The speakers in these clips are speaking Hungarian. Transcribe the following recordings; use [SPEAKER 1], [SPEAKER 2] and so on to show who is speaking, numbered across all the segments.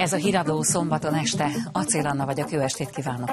[SPEAKER 1] Ez a Híradó szombaton este. Acél Anna vagyok, jó estét kívánok!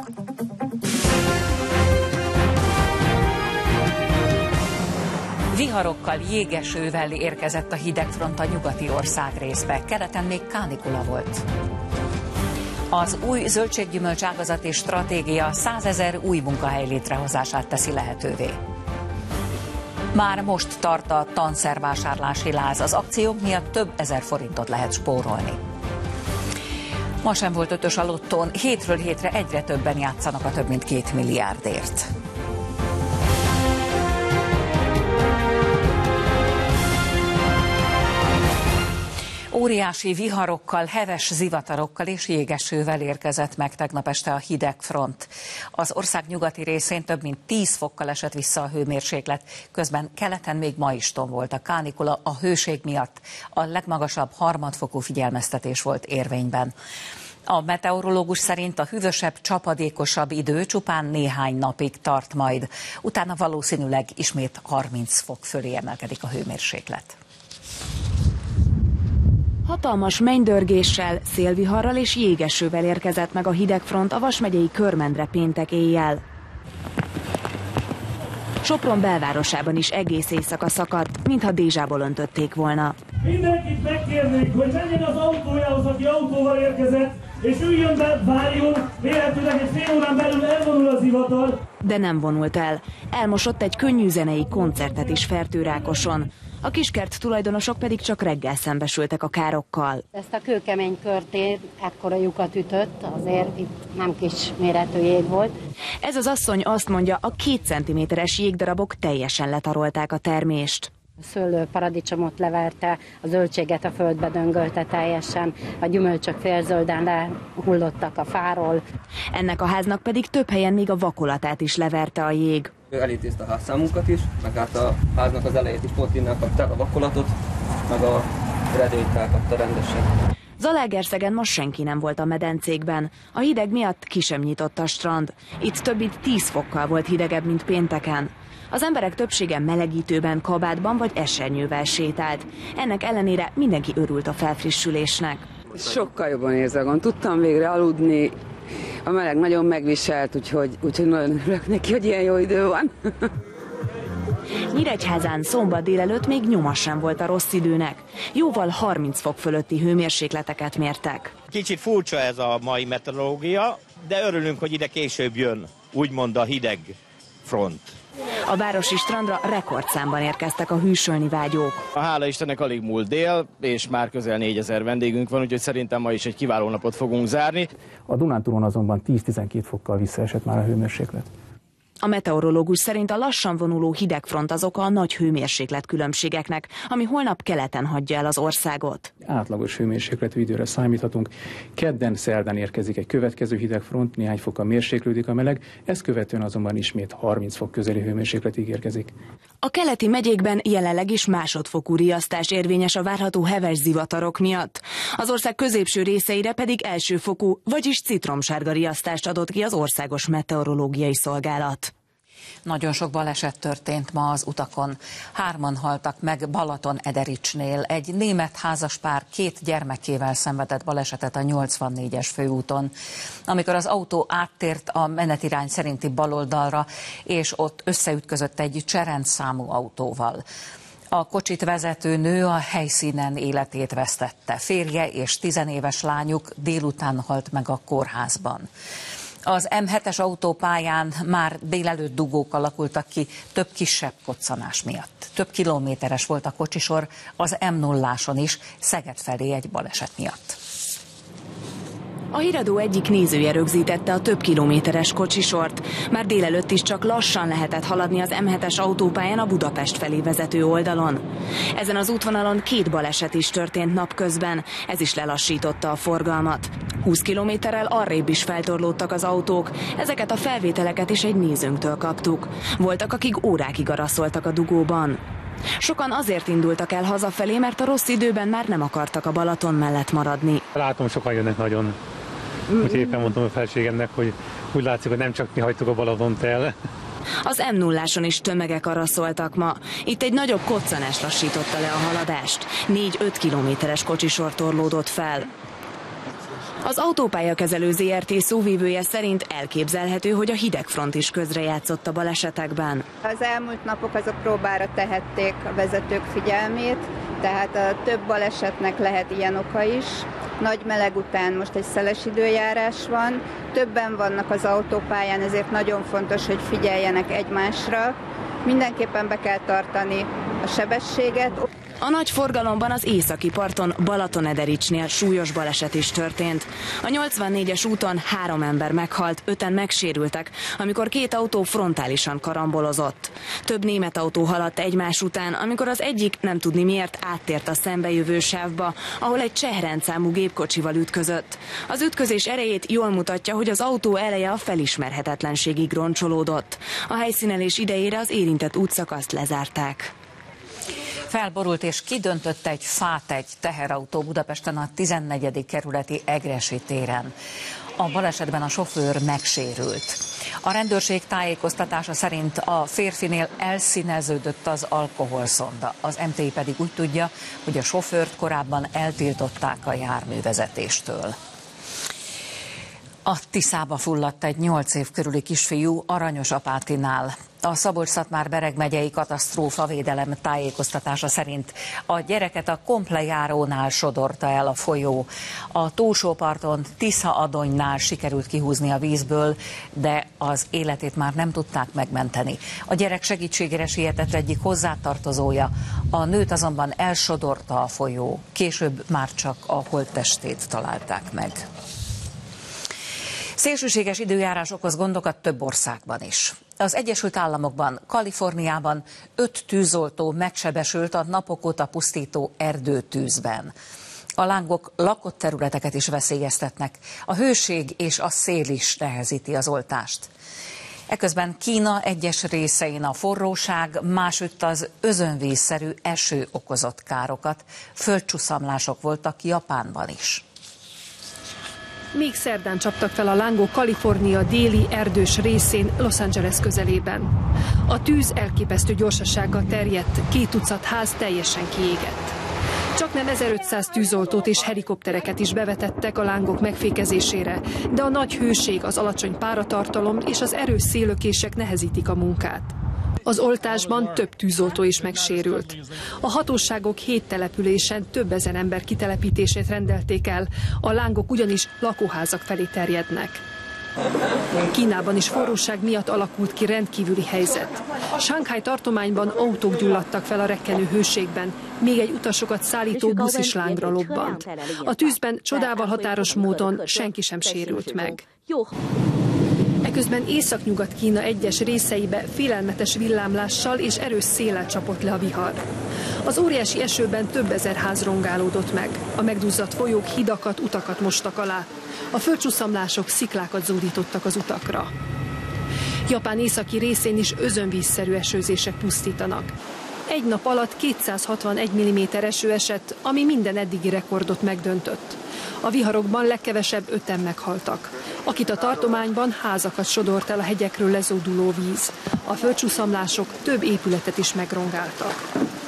[SPEAKER 1] Viharokkal, jégesővel érkezett a hidegfront a nyugati országrészbe, keleten még kánikula volt. Az új zöldséggyümölcs ágazati stratégia 100 000 új munkahely létrehozását teszi lehetővé. Már most tart a tanszervásárlási láz, az akciók miatt több ezer forintot lehet spórolni. Ma sem volt ötös a lottón, hétről hétre egyre többen játszanak a több mint 2 milliárdért. Óriási viharokkal, heves zivatarokkal és jégesővel érkezett meg tegnap este a hidegfront. Az ország nyugati részén több mint 10 fokkal esett vissza a hőmérséklet, közben keleten még ma is tombolt a kánikula a hőség miatt. A legmagasabb harmadfokú figyelmeztetés volt érvényben. A meteorológus szerint a hűvösebb, csapadékosabb idő csupán néhány napig tart majd. Utána valószínűleg ismét 30 fok fölé emelkedik a hőmérséklet.
[SPEAKER 2] Hatalmas mennydörgéssel, szélviharral és jégesővel érkezett meg a hidegfront a Vas megyei Körmendre péntek éjjel. Sopron belvárosában is egész éjszaka szakadt, mintha dézsából öntötték volna.
[SPEAKER 3] Mindenkit megkérnék, hogy menjen az autójához, aki autóval érkezett, és üljön be, várjon, véletlenül egy fél órán belül elvonul az zivatar.
[SPEAKER 2] De nem vonult el. Elmosott egy könnyű zenei koncertet is Fertőrákoson. A kiskert tulajdonosok pedig csak reggel szembesültek a károkkal.
[SPEAKER 4] Ezt a kőkemény körtén ekkora lyukat ütött, azért itt nem kis méretű jég volt.
[SPEAKER 2] Ez az asszony azt mondja, a 2 cm-es jégdarabok teljesen letarolták a termést.
[SPEAKER 4] A szőlő paradicsomot leverte, a zöldséget a földbe döngölte teljesen, a gyümölcsök félzölden lehullottak a fáról.
[SPEAKER 2] Ennek a háznak pedig több helyen még a vakolatát is leverte a jég.
[SPEAKER 5] Elintézte a házszámunkat is, meg hát a háznak az elejét is pont innen kapták a vakolatot, meg a redőnyt elkapta rendesen.
[SPEAKER 2] Zalaegerszegen ma senki nem volt a medencékben. A hideg miatt ki sem nyitott a strand. Itt több mint 10 fokkal volt hidegebb, mint pénteken. Az emberek többsége melegítőben, kabátban vagy esernyővel sétált. Ennek ellenére mindenki örült a felfrissülésnek.
[SPEAKER 6] Sokkal jobban érzem, tudtam végre aludni. A meleg nagyon megviselt, úgyhogy nagyon örülök neki, hogy ilyen jó idő van.
[SPEAKER 2] Nyíregyházán szombat délelőtt még nyoma sem volt a rossz időnek. Jóval 30 fok fölötti hőmérsékleteket mértek.
[SPEAKER 7] Kicsit furcsa ez a mai meteorológia, de örülünk, hogy ide később jön, úgymond a hideg front.
[SPEAKER 2] A városi strandra rekordszámban érkeztek a hűsölni vágyók.
[SPEAKER 7] Hála Istennek alig múlt dél, és már közel 4000 vendégünk van, úgyhogy szerintem ma is egy kiváló napot fogunk zárni.
[SPEAKER 8] A Dunántúlon azonban 10-12 fokkal visszaesett már a hőmérséklet.
[SPEAKER 2] A meteorológus szerint a lassan vonuló hidegfront az oka a nagy hőmérséklet különbségeknek, ami holnap keleten hagyja el az országot.
[SPEAKER 8] Átlagos hőmérsékletű időre számíthatunk. Kedden, szerdán érkezik egy következő hidegfront, néhány fokkal mérséklődik a meleg, ezt követően azonban ismét 30 fok közeli hőmérsékletig érkezik.
[SPEAKER 2] A keleti megyékben jelenleg is másodfokú riasztás érvényes a várható heves zivatarok miatt. Az ország középső részeire pedig elsőfokú, vagyis citromsárga riasztást adott ki az Országos Meteorológiai Szolgálat.
[SPEAKER 1] Nagyon sok baleset történt ma az utakon. 3-an haltak meg Balaton-Edericsnél. Egy német házaspár 2 gyermekével szenvedett balesetet a 84-es főúton, amikor az autó áttért a menetirány szerinti baloldalra, és ott összeütközött egy cserendszámú autóval. A kocsit vezető nő a helyszínen életét vesztette. Férje és 10 éves lányuk délután halt meg a kórházban. Az M7-es autópályán már délelőtt dugók alakultak ki több kisebb koccanás miatt. Több kilométeres volt a kocsisor az M0-áson is, Szeged felé egy baleset miatt.
[SPEAKER 2] A Híradó egyik nézője rögzítette a több kilométeres kocsisort. Már délelőtt is csak lassan lehetett haladni az M7-es autópályán a Budapest felé vezető oldalon. Ezen az útvonalon 2 baleset is történt napközben, ez is lelassította a forgalmat. 20 kilométerrel arrébb is feltorlódtak az autók, ezeket a felvételeket is egy nézőnktől kaptuk. Voltak, akik órákig araszoltak a dugóban. Sokan azért indultak el hazafelé, mert a rossz időben már nem akartak a Balaton mellett maradni.
[SPEAKER 9] Látom, sokan jönnek nagyon. Úgyhogy éppen mondtam a felségemnek, hogy úgy látszik, hogy nem csak mi hagytuk a Balatont el.
[SPEAKER 2] Az M0-áson is tömegek araszoltak ma. Itt egy nagyobb koccanás lassította le a haladást. 4-5 kilométeres kocsisor torlódott fel. Az autópályakezelő ZRT szóvivője szerint elképzelhető, hogy a hidegfront is közrejátszott a balesetekben.
[SPEAKER 10] Az elmúlt napok azok próbára tehették a vezetők figyelmét, tehát a több balesetnek lehet ilyen oka is. Nagy meleg után most egy szeles időjárás van, többen vannak az autópályán, ezért nagyon fontos, hogy figyeljenek egymásra. Mindenképpen be kell tartani a sebességet.
[SPEAKER 2] A nagy forgalomban az északi parton Balatonedericsnél súlyos baleset is történt. A 84-es úton 3 ember meghalt, 5-en megsérültek, amikor 2 autó frontálisan karambolozott. Több német autó haladt egymás után, amikor az egyik nem tudni miért áttért a szembejövő sávba, ahol egy cseh rendszámú gépkocsival ütközött. Az ütközés erejét jól mutatja, hogy az autó eleje a felismerhetetlenségig roncsolódott. A helyszínelés idejére az érintett útszakaszt lezárták.
[SPEAKER 1] Felborult és kidöntött egy fát egy teherautó Budapesten a 14. kerületi Egressy téren. A balesetben a sofőr megsérült. A rendőrség tájékoztatása szerint a férfinél elszíneződött az alkoholszonda. Az MTI pedig úgy tudja, hogy a sofőrt korábban eltiltották a járművezetéstől. A Tiszába fulladt egy 8 év körüli kisfiú Aranyosapátinál. A Szabolcs-Szatmár-Bereg megyei katasztrófavédelem tájékoztatása szerint a gyereket a Komplejárónál sodorta el a folyó. A túlsó parton Tisza-Adonynál sikerült kihúzni a vízből, de az életét már nem tudták megmenteni. A gyerek segítségére sietett egyik hozzátartozója, a nőt azonban elsodorta a folyó. Később már csak a holttestét találták meg. Szélsőséges időjárás okoz gondokat több országban is. Az Egyesült Államokban, Kaliforniában 5 tűzoltó megsebesült a napok óta pusztító erdőtűzben. A lángok lakott területeket is veszélyeztetnek. A hőség és a szél is nehezíti az oltást. Eközben Kína egyes részein a forróság, másütt az özönvízszerű eső okozott károkat. Földcsuszamlások voltak Japánban is.
[SPEAKER 11] Még szerdán csaptak fel a lángok Kalifornia déli erdős részén, Los Angeles közelében. A tűz elképesztő gyorsasággal terjedt, 2 tucat ház teljesen kiégett. Csaknem 1500 tűzoltót és helikoptereket is bevetettek a lángok megfékezésére, de a nagy hőség, az alacsony páratartalom és az erős széllökések nehezítik a munkát. Az oltásban több tűzoltó is megsérült. A hatóságok 7 településen több ezer ember kitelepítését rendelték el, a lángok ugyanis lakóházak felé terjednek. Kínában is forróság miatt alakult ki rendkívüli helyzet. Shanghai tartományban autók gyulladtak fel a rekkenő hőségben, még egy utasokat szállító busz is lángra lobbant. A tűzben csodával határos módon senki sem sérült meg. Eközben Északnyugat-Kína egyes részeibe félelmetes villámlással és erős széllel csapott le a vihar. Az óriási esőben több ezer ház rongálódott meg. A megduzzadt folyók hidakat, utakat mostak alá. A földcsuszamlások sziklákat zúdítottak az utakra. Japán északi részén is özönvízszerű esőzések pusztítanak. Egy nap alatt 261 mm eső esett, ami minden eddigi rekordot megdöntött. A viharokban legkevesebb 5-en meghaltak. Akit a tartományban házakat sodort el a hegyekről lezóduló víz. A földcsuszamlások több épületet is megrongáltak.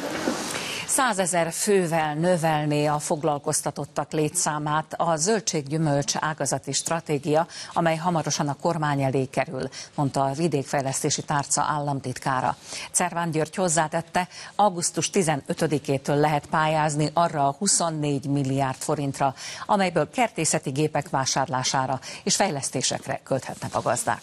[SPEAKER 1] 100 000 fővel növelné a foglalkoztatottak létszámát a zöldséggyümölcs ágazati stratégia, amely hamarosan a kormány elé kerül, mondta a vidékfejlesztési tárca államtitkára. Cerván György hozzátette, augusztus 15-től lehet pályázni arra a 24 milliárd forintra, amelyből kertészeti gépek vásárlására és fejlesztésekre költhetnek a gazdák.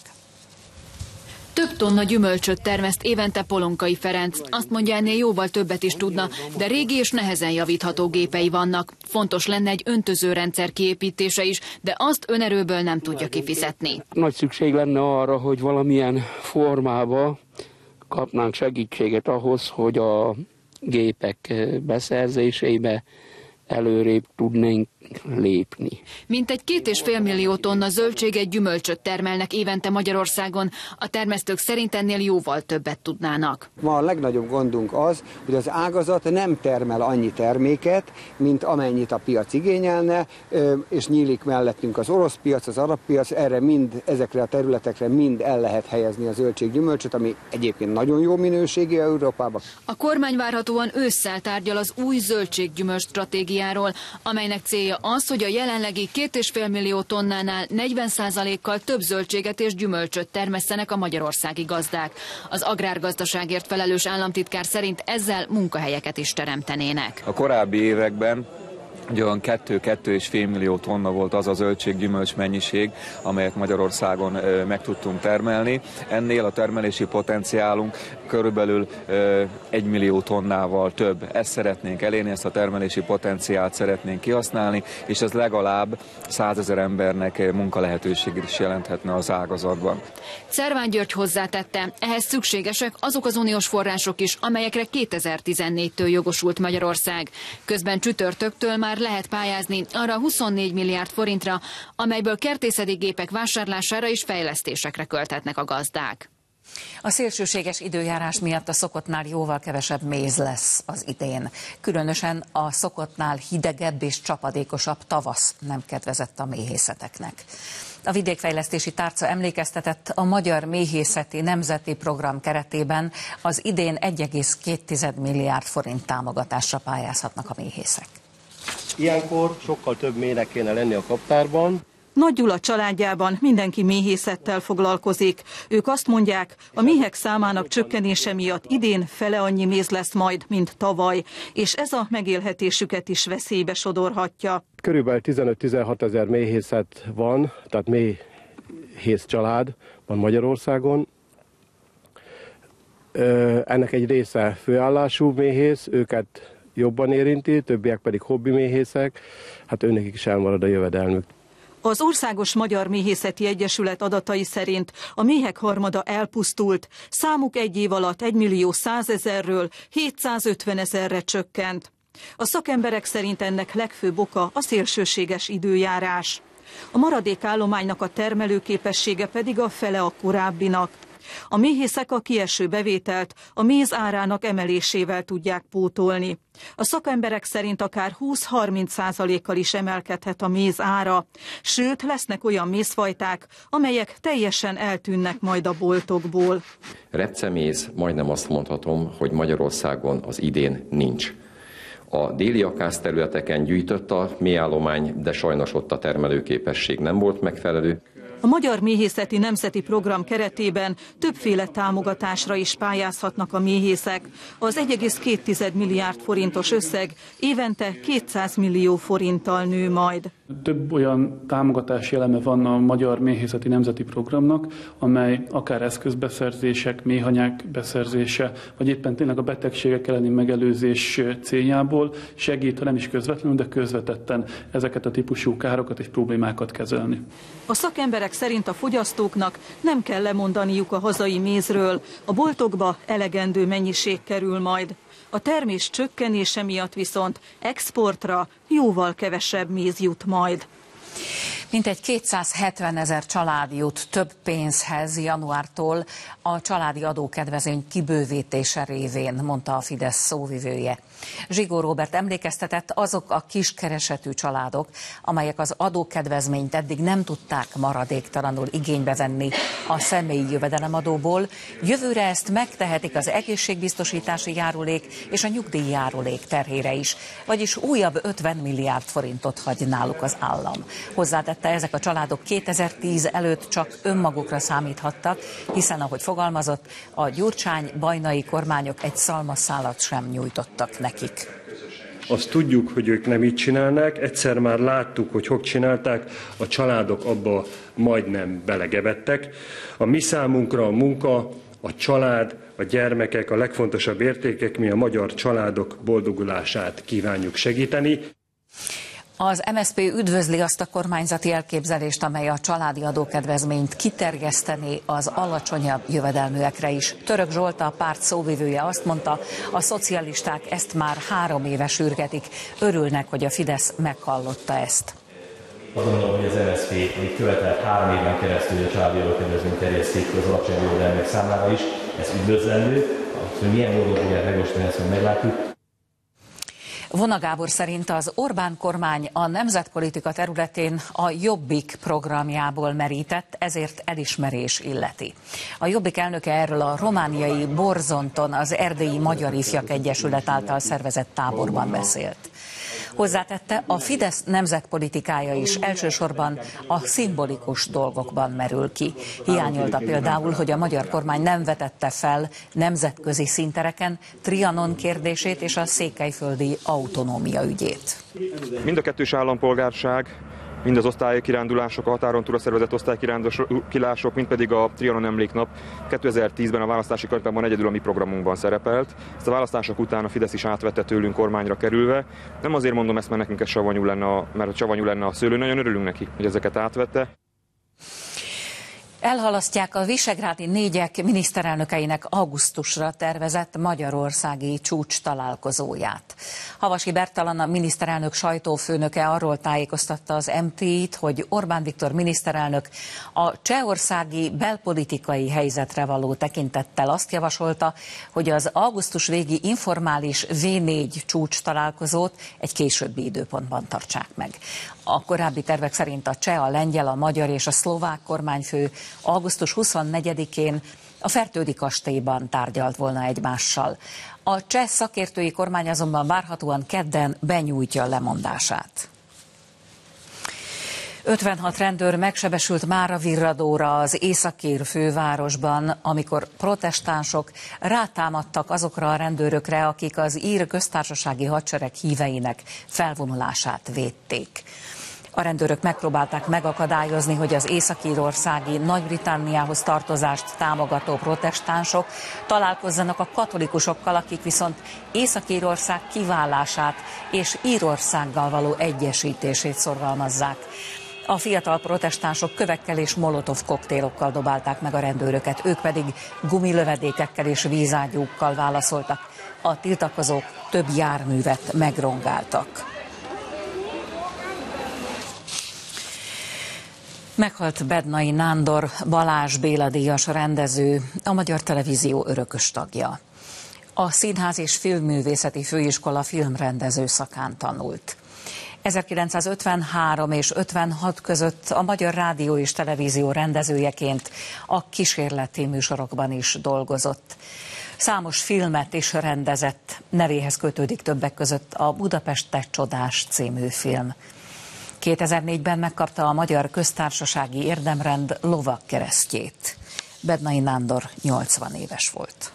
[SPEAKER 12] Több tonna gyümölcsöt termeszt évente Polonkai Ferenc. Azt mondja, ennél jóval többet is tudna, de régi és nehezen javítható gépei vannak. Fontos lenne egy öntözőrendszer kiépítése is, de azt önerőből nem tudja kifizetni.
[SPEAKER 13] Nagy szükség lenne arra, hogy valamilyen formába kapnánk segítséget ahhoz, hogy a gépek beszerzésébe előrébb tudnénk lépni.
[SPEAKER 12] Mintegy 2,5 millió tonna zöldséget, gyümölcsöt termelnek évente Magyarországon. A termesztők szerint ennél jóval többet tudnának.
[SPEAKER 14] Ma a legnagyobb gondunk az, hogy az ágazat nem termel annyi terméket, mint amennyit a piac igényelne, és nyílik mellettünk az orosz piac, az arab piac, ezekre a területekre mind el lehet helyezni a zöldséggyümölcsöt, ami egyébként nagyon jó minőségű Európában.
[SPEAKER 12] A kormány várhatóan ősszel tárgyal az új zöldséggyümölcs stratégiáról. stratégiáról, amelynek célja az, hogy a jelenlegi 2,5 millió tonnánál 40%-kal több zöldséget és gyümölcsöt termesszenek a magyarországi gazdák. Az agrárgazdaságért felelős államtitkár szerint ezzel munkahelyeket is teremtenének.
[SPEAKER 15] A korábbi években olyan 2-2,5 millió tonna volt az a zöldség-gyümölcs mennyiség, amelyet Magyarországon meg tudtunk termelni. Ennél a termelési potenciálunk körülbelül 1 millió tonnával több. Ezt szeretnénk elérni, ezt a termelési potenciált szeretnénk kihasználni, és ez legalább 100 000 embernek munkalehetőséget is jelenthetne az ágazatban.
[SPEAKER 12] Szerván György hozzátette, ehhez szükségesek azok az uniós források is, amelyekre 2014-től jogosult Magyarország. Közben csütörtöktől már lehet pályázni arra 24 milliárd forintra, amelyből kertészeti gépek vásárlására és fejlesztésekre költhetnek a gazdák.
[SPEAKER 1] A szélsőséges időjárás miatt a szokottnál jóval kevesebb méz lesz az idén. Különösen a szokottnál hidegebb és csapadékosabb tavasz nem kedvezett a méhészeteknek. A vidékfejlesztési tárca emlékeztetett, a Magyar Méhészeti Nemzeti Program keretében az idén 1,2 milliárd forint támogatásra pályázhatnak a méhészek.
[SPEAKER 16] Ilyenkor sokkal több méhnek kéne lenni a kaptárban.
[SPEAKER 17] Nagy Gyula családjában mindenki méhészettel foglalkozik. Ők azt mondják, a méhek számának csökkenése miatt idén fele annyi méz lesz majd, mint tavaly, és ez a megélhetésüket is veszélybe sodorhatja.
[SPEAKER 16] Körülbelül 15-16 ezer méhészet van, tehát méhész család van Magyarországon. Ennek egy része főállású méhész, őket jobban érinti, többiek pedig hobbi méhészek, hát őnekik is elmarad a jövedelmük.
[SPEAKER 17] Az Országos Magyar Méhészeti Egyesület adatai szerint a méhek harmada elpusztult, számuk egy év alatt 1 100 000-ről 750 000-re csökkent. A szakemberek szerint ennek legfőbb oka a szélsőséges időjárás. A maradék állománynak a termelőképessége pedig a fele a korábbinak. A méhészek a kieső bevételt a méz árának emelésével tudják pótolni. A szakemberek szerint akár 20-30%-kal is emelkedhet a méz ára, sőt lesznek olyan mézfajták, amelyek teljesen eltűnnek majd a boltokból.
[SPEAKER 18] Repceméz, majdnem azt mondhatom, hogy Magyarországon az idén nincs. A déli akácterületeken gyűjtött a méhállomány, de sajnos ott a termelőképesség nem volt megfelelő.
[SPEAKER 17] A Magyar Méhészeti Nemzeti Program keretében többféle támogatásra is pályázhatnak a méhészek. Az 1,2 milliárd forintos összeg évente 200 millió forinttal nő majd.
[SPEAKER 8] Több olyan támogatási eleme van a Magyar Méhészeti Nemzeti Programnak, amely akár eszközbeszerzések, méhanyák beszerzése, vagy éppen tényleg a betegségek elleni megelőzés céljából segít, ha nem is közvetlenül, de közvetetten ezeket a típusú károkat és problémákat kezelni.
[SPEAKER 17] A szakemberek szerint a fogyasztóknak nem kell lemondaniuk a hazai mézről, a boltokba elegendő mennyiség kerül majd. A termés csökkenése miatt viszont exportra jóval kevesebb méz jut majd.
[SPEAKER 1] Mintegy 270 000 család jut több pénzhez januártól a családi adókedvezmény kibővítése révén, mondta a Fidesz szóvivője. Zsigó Róbert emlékeztetett, azok a kiskeresetű családok, amelyek az adókedvezményt eddig nem tudták maradéktalanul igénybe venni a személyi jövedelemadóból, jövőre ezt megtehetik az egészségbiztosítási járulék és a nyugdíjjárulék terhére is, vagyis újabb 50 milliárd forintot hagy náluk az állam. Hozzátette, ezek a családok 2010 előtt csak önmagukra számíthattak, hiszen ahogy fogalmazott, a Gyurcsány-Bajnai kormányok egy szalmaszálat sem nyújtottak nekik.
[SPEAKER 16] Azt tudjuk, hogy ők nem így csinálnak, egyszer már láttuk, hogy csinálták, a családok abba majdnem belegevettek. A mi számunkra a munka, a család, a gyermekek a legfontosabb értékek, mi a magyar családok boldogulását kívánjuk segíteni.
[SPEAKER 1] Az MSZP üdvözli azt a kormányzati elképzelést, amely a családi adókedvezményt kiterjeszteni az alacsonyabb jövedelműekre is. Török Zsolt, a párt szóvivője azt mondta, a szocialisták ezt már 3 éve sürgetik. Örülnek, hogy a Fidesz meghallotta ezt.
[SPEAKER 19] Azt gondolom, hogy az MSZP, amit követelt 3 éven keresztül, hogy a családi adókedvezményt terjeszték az alacsonyabb jövedelmek számára is, ez üdvözlendő. Hogy milyen módon fogják megosztani, ezt meglátjuk.
[SPEAKER 1] Vona Gábor szerint az Orbán kormány a nemzetpolitika területén a Jobbik programjából merített, ezért elismerés illeti. A Jobbik elnöke erről a romániai Borzonton az Erdélyi Magyar Ifjak Egyesület által szervezett táborban beszélt. Hozzátette, a Fidesz nemzetpolitikája is elsősorban a szimbolikus dolgokban merül ki. Hiányolta például, hogy a magyar kormány nem vetette fel nemzetközi színtereken Trianon kérdését és a székelyföldi autonómia ügyét.
[SPEAKER 20] Mind a kettős állampolgárság, mind az osztálykirándulások, a határon túlra szervezett osztálykirándulások, mind pedig a Trianon emléknap 2010-ben a választási kampányban egyedül a mi programunkban szerepelt. Ezt a választások után a Fidesz is átvette tőlünk kormányra kerülve. Nem azért mondom ezt, mert nekünk ez savanyú lenne a szőlő, nagyon örülünk neki, hogy ezeket átvette.
[SPEAKER 1] Elhalasztják a visegrádi négyek miniszterelnökeinek augusztusra tervezett magyarországi csúcs találkozóját. Havasi Bertalan, a miniszterelnök sajtófőnöke arról tájékoztatta az MT-t, hogy Orbán Viktor miniszterelnök a csehországi belpolitikai helyzetre való tekintettel azt javasolta, hogy az augusztus végi informális V4 csúcs találkozót egy későbbi időpontban tartsák meg. A korábbi tervek szerint a cseh, a lengyel, a magyar és a szlovák kormányfő augusztus 24-én a Fertődi kastélyban tárgyalt volna egymással. A cseh szakértői kormány azonban várhatóan kedden benyújtja lemondását. 56 rendőr megsebesült Máravirradóra, az északír fővárosban, amikor protestánsok rátámadtak azokra a rendőrökre, akik az ír köztársasági hadsereg híveinek felvonulását védték. A rendőrök megpróbálták megakadályozni, hogy az észak-írországi Nagy-Britanniához tartozást támogató protestánsok találkozzanak a katolikusokkal, akik viszont Észak-Írország kiválását és Írországgal való egyesítését szorgalmazzák. A fiatal protestánsok kövekkel és molotov koktélokkal dobálták meg a rendőröket, ők pedig gumilövedékekkel és vízágyúkkal válaszoltak. A tiltakozók több járművet megrongáltak. Meghalt Bednai Nándor, Balázs Béla díjas rendező, a Magyar Televízió örökös tagja. A Színház és Filmművészeti Főiskola filmrendező szakán tanult. 1953 és 56 között a Magyar Rádió és Televízió rendezőjeként a kísérleti műsorokban is dolgozott. Számos filmet is rendezett, nevéhez kötődik többek között a Budapest te csodás című film. 2004-ben megkapta a Magyar Köztársasági Érdemrend lovagkeresztjét. Bednai Nándor 80 éves volt.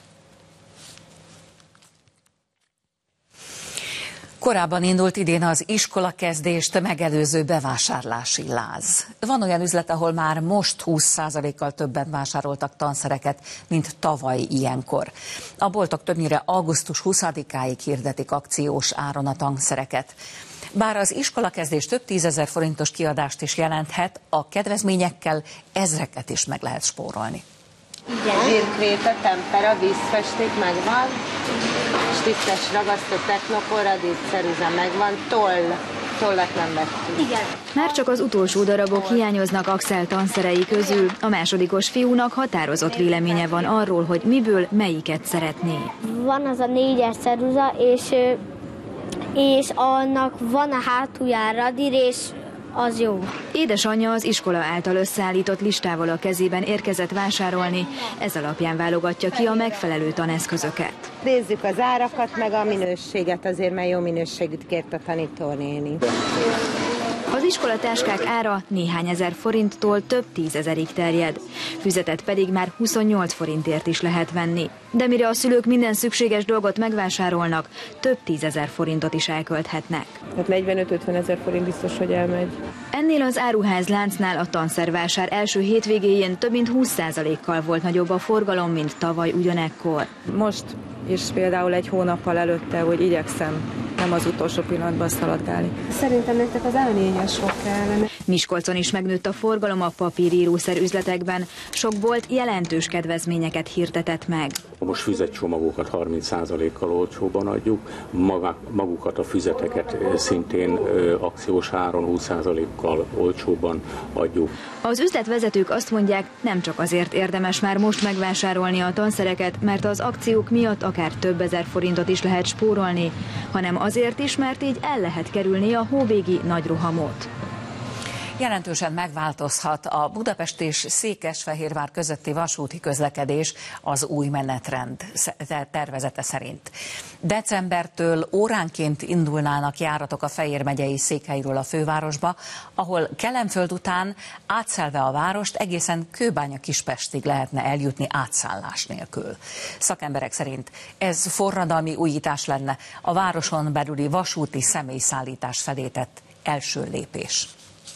[SPEAKER 1] Korábban indult idén az iskolakezdést megelőző bevásárlási láz. Van olyan üzlet, ahol már most 20%-kal többen vásároltak tanszereket, mint tavaly ilyenkor. A boltok többnyire augusztus 20-áig hirdetik akciós áron a tanszereket. Bár az iskolakezdés több 10 000 forintos kiadást is jelenthet, a kedvezményekkel ezreket is meg lehet spórolni.
[SPEAKER 21] Zsírkréta, tempera, vízfesték megvan, stiftes ragasztó technokor, adétszerűze megvan, tollat nem vettünk. Igen.
[SPEAKER 22] Már csak az utolsó darabok hiányoznak Axel tanszerei közül. A másodikos fiúnak határozott véleménye van arról, hogy miből melyiket szeretné.
[SPEAKER 23] Van az a 4-es ceruza, és annak van a hátulján radír, és az jó.
[SPEAKER 22] Édesanyja az iskola által összeállított listával a kezében érkezett vásárolni, ez alapján válogatja ki a megfelelő taneszközöket.
[SPEAKER 24] Nézzük az árakat, meg a minőséget, azért mert jó minőségűt kért a tanítónéni.
[SPEAKER 22] Az iskolatáskák ára néhány ezer forinttól több 10 000-ig terjed. Füzetet pedig már 28 forintért is lehet venni. De mire a szülők minden szükséges dolgot megvásárolnak, több 10 000 forintot is elkölthetnek.
[SPEAKER 25] Hát 45-50 000 forint biztos, hogy elmegy.
[SPEAKER 22] Ennél az áruházláncnál a tanszervásár első hétvégéjén több mint 20%-kal volt nagyobb a forgalom, mint tavaly ugyanekkor.
[SPEAKER 25] Most és például egy hónappal előtte, hogy igyekszem nem az utolsó pillanatban szaladgálni.
[SPEAKER 23] Szerintem nektek az A4-es sok kellene.
[SPEAKER 22] Miskolcon is megnőtt a forgalom a papírírószer üzletekben. Sok bolt jelentős kedvezményeket hirdetett meg.
[SPEAKER 26] Most füzetcsomagokat 30%-kal olcsóban adjuk, magukat a füzeteket szintén akciós áron 20%-kal olcsóban adjuk.
[SPEAKER 22] Az üzletvezetők azt mondják, nem csak azért érdemes már most megvásárolni a tanszereket, mert az akciók miatt akár több ezer forintot is lehet spórolni, hanem azért is, mert így el lehet kerülni a hóvégi nagy rohamot.
[SPEAKER 1] Jelentősen megváltozhat a Budapest és Székesfehérvár közötti vasúti közlekedés az új menetrend tervezete szerint. Decembertől óránként indulnának járatok a Fejér megyei Székhelyről a fővárosba, ahol Kelenföld után átszelve a várost egészen Kőbánya-Kispestig lehetne eljutni átszállás nélkül. Szakemberek szerint ez forradalmi újítás lenne, a városon belüli vasúti személyszállítás felé tett első lépés.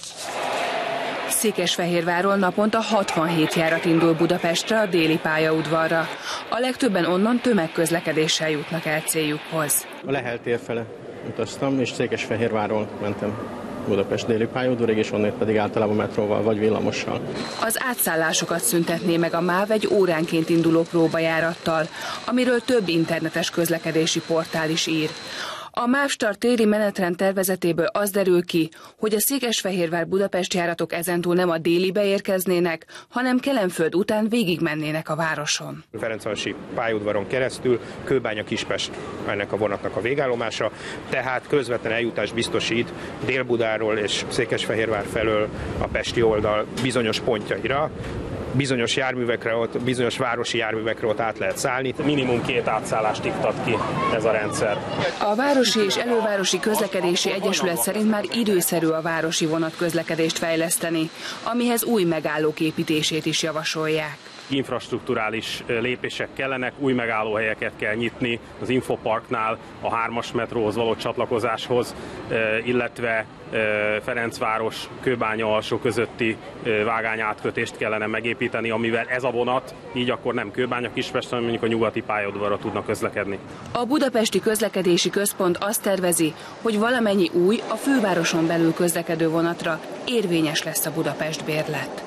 [SPEAKER 2] Székesfehérváron naponta 67 járat indul Budapestre a déli pályaudvarra. A legtöbben onnan tömegközlekedéssel jutnak el céljukhoz.
[SPEAKER 3] A Lehel tér fele utaztam, és Székesfehérvárról mentem Budapest déli pályaudvarig, és onnan pedig általában metróval vagy villamossal.
[SPEAKER 2] Az átszállásokat szüntetné meg a MÁV egy óránként induló próbajárattal, amiről több internetes közlekedési portál is ír. A MÁV-Star téli menetrend tervezetéből az derül ki, hogy a Székesfehérvár-Budapest járatok ezentúl nem a délibe érkeznének, hanem Kelenföld után végigmennének a városon.
[SPEAKER 4] Ferencvárosi pályaudvaron keresztül Kőbánya-Kispest ennek a vonatnak a végállomása, tehát közvetlen eljutást biztosít Dél-Budáról és Székesfehérvár felől a pesti oldal bizonyos pontjaira. Bizonyos járművekre, bizonyos városi járművekre ott át lehet szállni.
[SPEAKER 5] Minimum 2 átszállást iktat ki ez a rendszer.
[SPEAKER 2] A Városi és Elővárosi Közlekedési Egyesület szerint már időszerű a városi vonatközlekedést fejleszteni, amihez új megállók építését is javasolják.
[SPEAKER 5] Infrastrukturális lépések kellenek, új megállóhelyeket kell nyitni az Infoparknál a 3-as metróhoz való csatlakozáshoz, illetve Ferencváros, Kőbánya-alsó közötti vágányátkötést kellene megépíteni, amivel ez a vonat így akkor nem Kőbánya-Kispest, hanem mondjuk a nyugati pályaudvarra tudna közlekedni.
[SPEAKER 2] A Budapesti Közlekedési Központ azt tervezi, hogy valamennyi új, a fővároson belül közlekedő vonatra érvényes lesz a Budapest bérlet.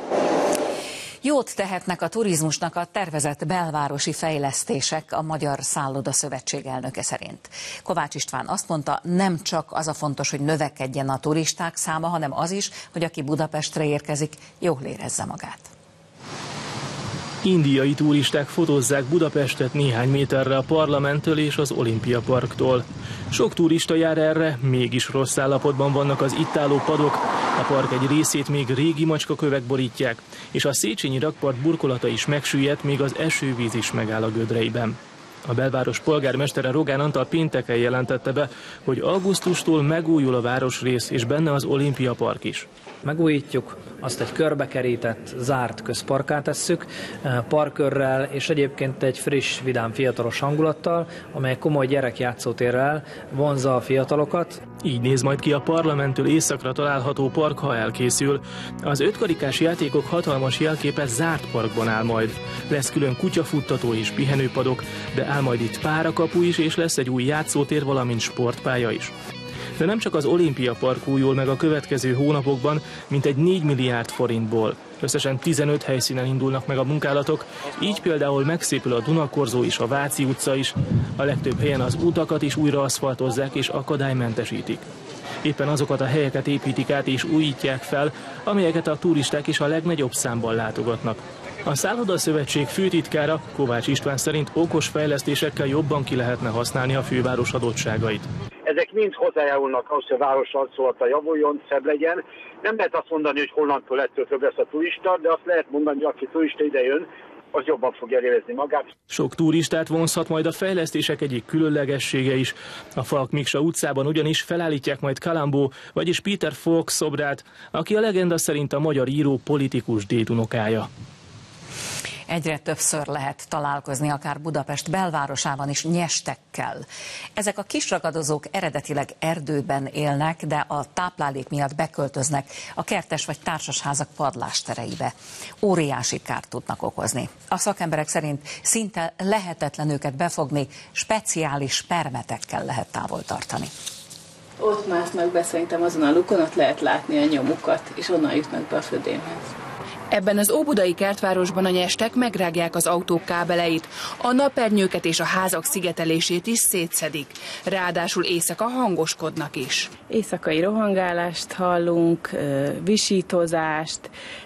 [SPEAKER 1] Jót tehetnek a turizmusnak a tervezett belvárosi fejlesztések, a Magyar Szálloda Szövetség elnöke szerint. Kovács István azt mondta, nem csak az a fontos, hogy növekedjen a turisták száma, hanem az is, hogy aki Budapestre érkezik, jól érezze magát.
[SPEAKER 6] Indiai turisták fotózzák Budapestet néhány méterre a Parlamenttől és az Olimpia Parktól. Sok turista jár erre, mégis rossz állapotban vannak az itt álló padok, a park egy részét még régi macskakövek borítják, és a Széchenyi rakpart burkolata is megsüllyedt, még az esővíz is megáll a gödreiben. A belváros polgármestere Rogán Antal pénteken jelentette be, hogy augusztustól megújul a városrész, és benne az Olimpia Park is.
[SPEAKER 7] Megújítjuk, azt egy körbekerített, zárt közparkká tesszük, parkörrel és egyébként egy friss, vidám, fiatalos hangulattal, amely komoly gyerekjátszótérrel vonzza a fiatalokat.
[SPEAKER 6] Így néz majd ki a Parlamenttől északra található park, ha elkészül. Az 5 karikás játékok hatalmas jelképe zárt parkban áll majd. Lesz külön kutyafuttató és pihenőpadok, de áll majd itt párakapu is, és lesz egy új játszótér, valamint sportpálya is. De nem csak az Olimpia Park újul meg a következő hónapokban, mintegy 4 milliárd forintból. Összesen 15 helyszínen indulnak meg a munkálatok, így például megszépül a Dunakorzó és a Váci utca is. A legtöbb helyen az utakat is újra aszfaltozzák és akadálymentesítik. Éppen azokat a helyeket építik át és újítják fel, amelyeket a turisták is a legnagyobb számban látogatnak. A Szálloda Szövetség főtitkára Kovács István szerint okos fejlesztésekkel jobban ki lehetne használni a főváros adottságait.
[SPEAKER 9] Ezek mind hozzájárulnak ahhoz, hogy a város arculata javuljon, szebb legyen. Nem lehet azt mondani, hogy holnaptól ettől több lesz a turista, de azt lehet mondani, hogy aki turista ide jön, az jobban fogja érezni magát.
[SPEAKER 6] Sok turistát vonzhat majd a fejlesztések egyik különlegessége is. A Falk Miksa utcában ugyanis felállítják majd Kalambó, vagyis Peter Falk szobrát, aki a legenda szerint a magyar író politikus dédunokája.
[SPEAKER 1] Egyre többször lehet találkozni akár Budapest belvárosában is nyestekkel. Ezek a kisragadozók eredetileg erdőben élnek, de a táplálék miatt beköltöznek a kertes vagy társasházak padlástereibe. Óriási kárt tudnak okozni. A szakemberek szerint szinte lehetetlen őket befogni, speciális permetekkel lehet távol tartani.
[SPEAKER 27] Ott másznak be szerintem azon a lukon, ott lehet látni a nyomukat, és onnan jutnak be a födémhez.
[SPEAKER 2] Ebben az óbudai kertvárosban a nyestek megrágják az autók kábeleit, a napernyőket és a házak szigetelését is szétszedik. Ráadásul éjszaka hangoskodnak is.
[SPEAKER 27] Éjszakai rohangálást hallunk, visítozást,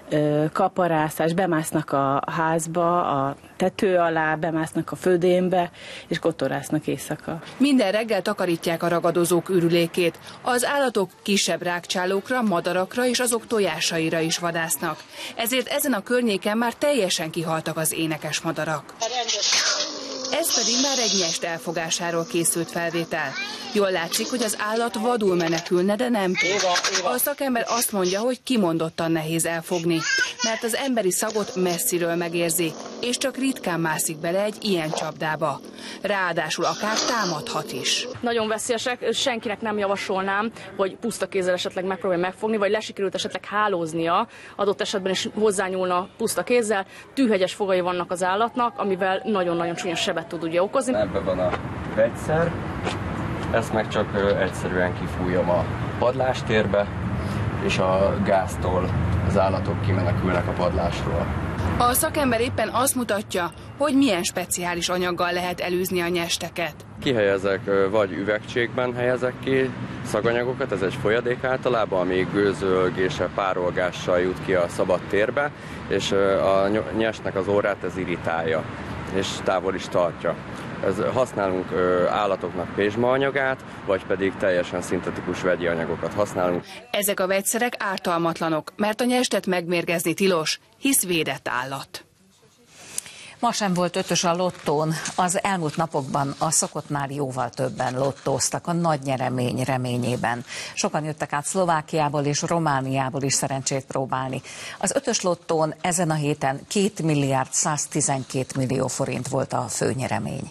[SPEAKER 27] kaparászás, bemásznak a házba, a tető alá, bemásznak a födénbe, és kotorásznak éjszaka.
[SPEAKER 2] Minden reggel takarítják a ragadozók ürülékét. Az állatok kisebb rágcsálókra, madarakra és azok tojásaira is vadásznak. Ezért ezen a környéken már teljesen kihaltak az énekes madarak. Ez pedig már egy nyest elfogásáról készült felvétel. Jól látszik, hogy az állat vadul menekülne, de nem tud. A szakember azt mondja, hogy kimondottan nehéz elfogni, mert az emberi szagot messziről megérzi, és csak ritkán mászik bele egy ilyen csapdába. Ráadásul akár támadhat is.
[SPEAKER 10] Nagyon veszélyesek, senkinek nem javasolnám, hogy puszta kézzel esetleg megpróbálja megfogni, vagy lesikerült esetleg hálóznia, adott esetben is hozzányúlna puszta kézzel. Tűhegyes fogai vannak az állatnak, amivel nagyon-nagyon súlyos sebet tud ugye okozni.
[SPEAKER 11] Ebben van a vegyszer, ezt meg csak egyszerűen kifújom a padlástérbe, és a gáztól az állatok kimenekülnek a padlásról.
[SPEAKER 2] A szakember éppen azt mutatja, hogy milyen speciális anyaggal lehet elűzni a nyesteket.
[SPEAKER 11] Kihelyezek, vagy üvegcsékben helyezek ki szaganyagokat, ez egy folyadék általában, ami gőzölgéssel, párolgással jut ki a szabad térbe, és a nyestnek az orrát ez irritálja, és távol is tartja. Használunk állatoknak pézsmaanyagát, vagy pedig teljesen szintetikus vegyi anyagokat használunk.
[SPEAKER 2] Ezek a vegyszerek ártalmatlanok, mert a nyestet megmérgezni tilos, hisz védett állat.
[SPEAKER 1] Ma sem volt ötös a lottón. Az elmúlt napokban a szokottnál jóval többen lottóztak a nagy nyeremény reményében. Sokan jöttek át Szlovákiából és Romániából is szerencsét próbálni. Az ötös lottón ezen a héten 2 milliárd 112 millió forint volt a főnyeremény.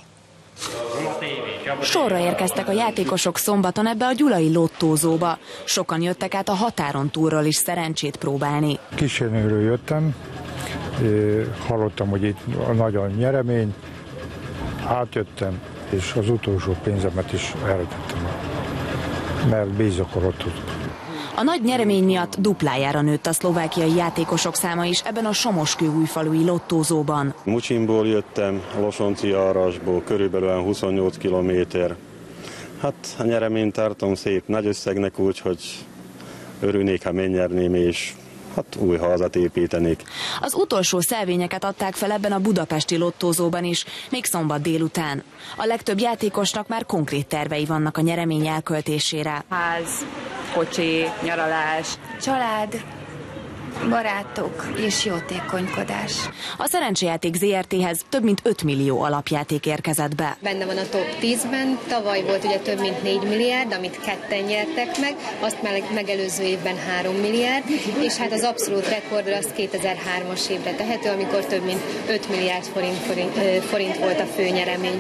[SPEAKER 2] Sorra érkeztek a játékosok szombaton ebbe a gyulai lottózóba. Sokan jöttek át a határon túlról is szerencsét próbálni.
[SPEAKER 12] Kisjenőről jöttem, hallottam, hogy itt nagyon nyeremény, átjöttem, és az utolsó pénzemet is elrejtettem, mert bízok a lottót.
[SPEAKER 2] A nagy nyeremény miatt duplájára nőtt a szlovákiai játékosok száma is ebben a Somoskőújfalui lottózóban.
[SPEAKER 13] Mucsinból jöttem, Losonci-Arasból, körülbelül 28 kilométer. Hát a nyereményt tartom szép nagy összegnek, úgyhogy örülnék, ha megnyerném, és hát új házat építenék.
[SPEAKER 2] Az utolsó szelvényeket adták fel ebben a budapesti lottózóban is, még szombat délután. A legtöbb játékosnak már konkrét tervei vannak a nyeremény elköltésére.
[SPEAKER 14] Ház, kocsi, nyaralás,
[SPEAKER 15] család, barátok és jótékonykodás.
[SPEAKER 2] A Szerencsejáték ZRT-hez több mint 5 millió alapjáték érkezett be.
[SPEAKER 18] Benne van a top 10-ben, tavaly volt ugye több mint 4 milliárd, amit ketten nyertek meg, azt megelőző évben 3 milliárd, és hát az abszolút rekord az 2003-as évre tehető, amikor több mint 5 milliárd forint volt a főnyeremény.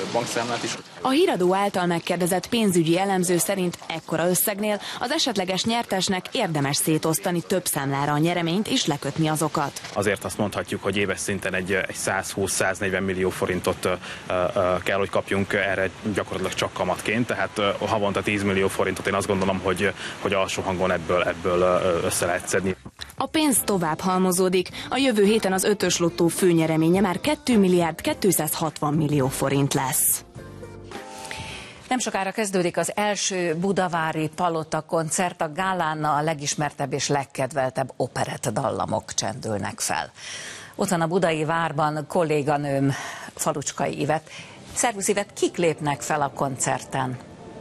[SPEAKER 2] A Híradó által megkérdezett pénzügyi elemző szerint ekkora összegnél az esetleges nyertesnek érdemes szétosztani több számlára a nyereményt és lekötni azokat.
[SPEAKER 5] Azért azt mondhatjuk, hogy éves szinten egy 120-140 millió forintot kell, hogy kapjunk erre gyakorlatilag csak kamatként, tehát havonta 10 millió forintot én azt gondolom, hogy alsó hangon ebből össze lehet szedni.
[SPEAKER 2] A pénz tovább halmozódik. A jövő héten az ötös lottó főnyereménye már 2 milliárd 260 millió forint lesz.
[SPEAKER 1] Nem sokára kezdődik az első budavári Palota koncert, a gálán a legismertebb és legkedveltebb operett dallamok csendülnek fel. Ott van a Budai Várban kolléganőm, Falucskai Ivet. Szervusz Ivet, kik lépnek fel a koncerten?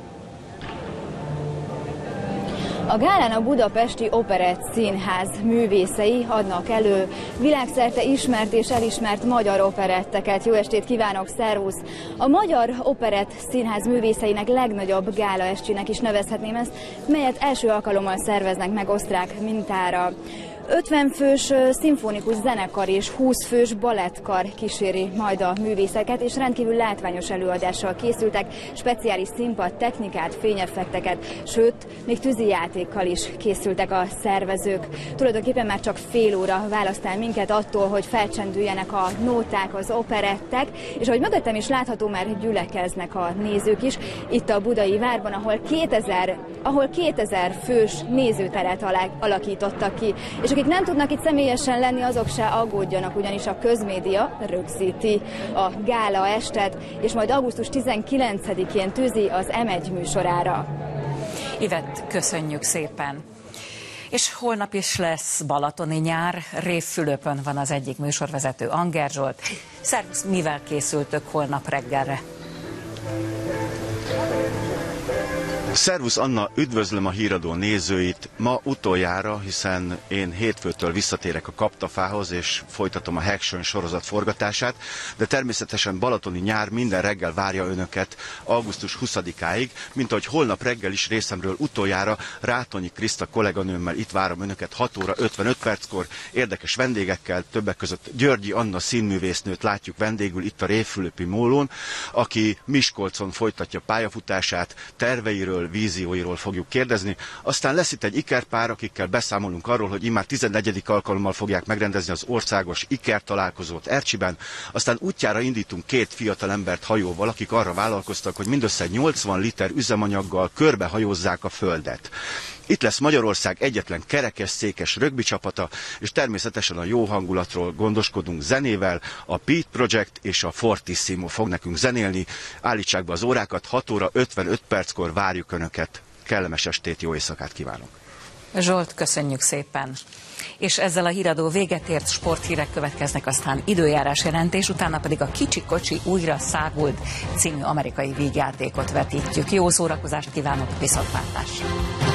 [SPEAKER 22] A gálán a Budapesti Operett Színház művészei adnak elő világszerte ismert és elismert magyar operetteket. Jó estét kívánok, szervusz! A Magyar Operett Színház művészeinek legnagyobb gálaestjének is nevezhetném ezt, melyet első alkalommal szerveznek meg osztrák mintára. 50 fős szimfonikus zenekar és 20 fős balettkar kíséri majd a művészeket, és rendkívül látványos előadással készültek, speciális színpad technikát, fényeffekteket, sőt, még tűzijátékkal is készültek a szervezők. Tulajdonképpen már csak fél óra választ el minket attól, hogy felcsendüljenek a nóták, az operettek, és ahogy mögöttem is látható, már gyülekeznek a nézők is, itt a Budai Várban, ahol 2000 fős nézőteret alakítottak ki. És akik nem tudnak itt személyesen lenni, azok se aggódjanak, ugyanis a közmédia rögzíti a gála estet, és majd augusztus 19-én tűzi az M1 műsorára.
[SPEAKER 1] Ivett, köszönjük szépen! És holnap is lesz balatoni nyár, Révfülöpön van az egyik műsorvezető, Anger Zsolt. Szervusz, mivel készültök holnap reggelre?
[SPEAKER 8] Szervusz Anna, üdvözlöm a Híradó nézőit. Ma utoljára, hiszen én hétfőtől visszatérek a Kaptafához, és folytatom a Hackson sorozat forgatását, de természetesen balatoni nyár minden reggel várja önöket augusztus 20-áig, mint ahogy holnap reggel is részemről utoljára Rátonyi Kriszta kolléganőmmel itt várom önöket 6 óra 55 perckor, érdekes vendégekkel, többek között Györgyi Anna színművésznőt látjuk vendégül itt a Révfülöpi mólón, aki Miskolcon folytatja pályafutását, terveiről, vízióiról fogjuk kérdezni. Aztán lesz itt egy ikerpár, akikkel beszámolunk arról, hogy immár 14. alkalommal fogják megrendezni az országos ikertalálkozót Ercsiben. Aztán útjára indítunk 2 fiatal embert hajóval, akik arra vállalkoztak, hogy mindössze 80 liter üzemanyaggal körbehajózzák a Földet. Itt lesz Magyarország egyetlen kerekesszékes rögbi csapata, és természetesen a jó hangulatról gondoskodunk zenével. A Beat Project és a Fortissimo fog nekünk zenélni. Állítsák be az órákat, 6 óra 55 perckor várjuk önöket. Kellemes estét, jó éjszakát kívánok!
[SPEAKER 1] Zsolt, köszönjük szépen! És ezzel a Híradó véget ért, sporthírek következnek, aztán időjárás jelentés, utána pedig a Kicsi kocsi újra száguld című amerikai vígjátékot vetítjük. Jó szórakozást kívánok, viszontlátásra!